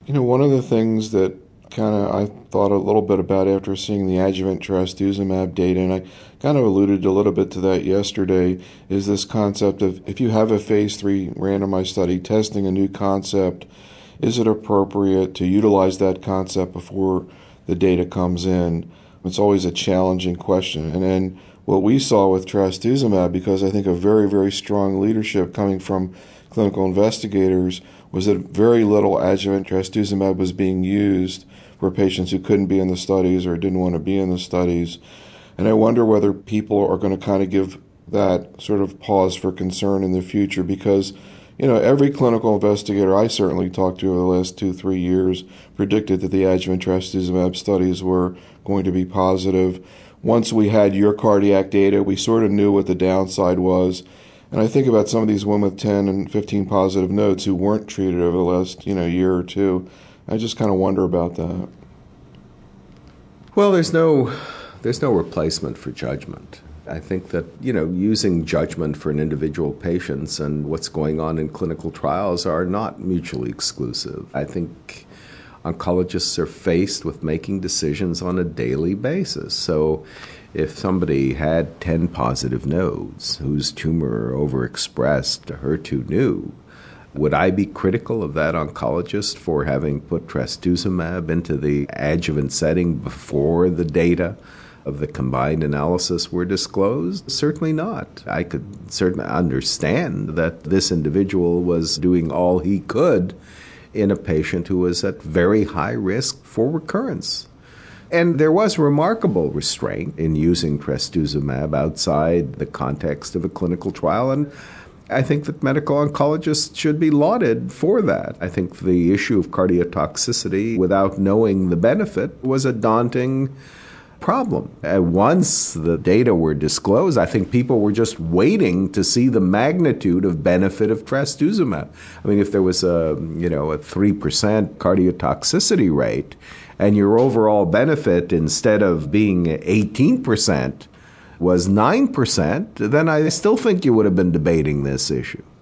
One of the things that I thought a little bit about after seeing the adjuvant trastuzumab data, and I kind of alluded a little bit to that yesterday, is this concept of if you have a phase 3 randomized study testing a new concept, is it appropriate to utilize that concept before the data comes in? It's always a challenging question. And then what we saw with trastuzumab, because I think a very, very strong leadership coming from clinical investigators, was that very little adjuvant trastuzumab was being used for patients who couldn't be in the studies or didn't want to be in the studies. And I wonder whether people are going to kind of give that sort of pause for concern in the future because, every clinical investigator I certainly talked to over the last 2-3 years predicted that the adjuvant trastuzumab studies were going to be positive. Once we had your cardiac data, we sort of knew what the downside was. And I think about some of these women with 10 and 15 positive nodes who weren't treated over the last, year or two. I just kind of wonder about that. Well, there's no replacement for judgment. I think that, using judgment for an individual patients and what's going on in clinical trials are not mutually exclusive. I think oncologists are faced with making decisions on a daily basis. So if somebody had 10 positive nodes whose tumor overexpressed HER2/neu, would I be critical of that oncologist for having put trastuzumab into the adjuvant setting before the data of the combined analysis were disclosed? Certainly not. I could certainly understand that this individual was doing all he could in a patient who was at very high risk for recurrence. And there was remarkable restraint in using trastuzumab outside the context of a clinical trial, and I think that medical oncologists should be lauded for that. I think the issue of cardiotoxicity without knowing the benefit was a daunting problem. Once the data were disclosed, I think people were just waiting to see the magnitude of benefit of trastuzumab. I mean, if there was a 3% cardiotoxicity rate and your overall benefit instead of being 18% was 9%, then I still think you would have been debating this issue.